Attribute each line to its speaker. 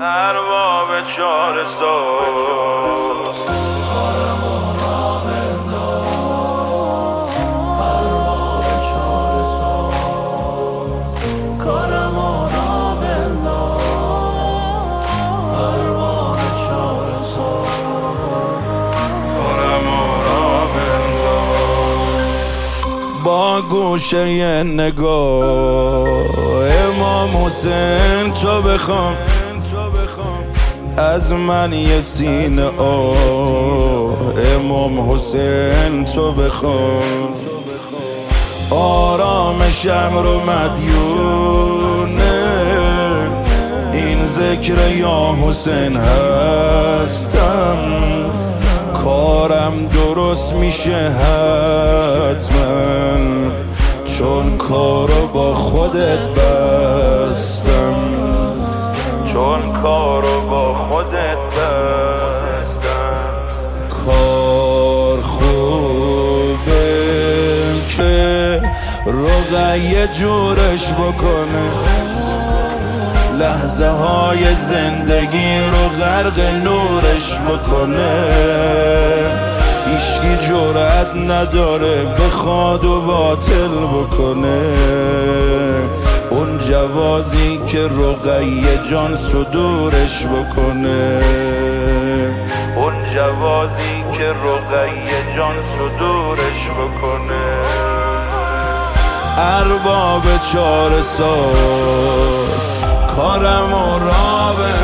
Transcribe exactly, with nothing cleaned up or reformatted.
Speaker 1: ارباب چاره ساز
Speaker 2: کارم و را بنداز ارباب چاره ساز کارم و را بنداز ارباب چاره ساز
Speaker 1: کارم و را بنداز. با گوشه نگاه امام حسین تو بخوام از من یه سینه آه امام حسین تو بخوام آرامشم رو مدیونه این ذکر یا حسین هستم کارم درست میشه حتما چون کارو با خودت بستم چون کارو با خودت بستم. کار خوبه که رقیه جورش بکنه لحظه های زندگی رو غرق نورش بکنه هیچکی جرأت نداره بخواد و باطل بکنه اون جوازی که رقیه جان صدورش بکنه اون جوازی که رقیه جان صدورش بکنه. ارباب چاره ساز کارم و را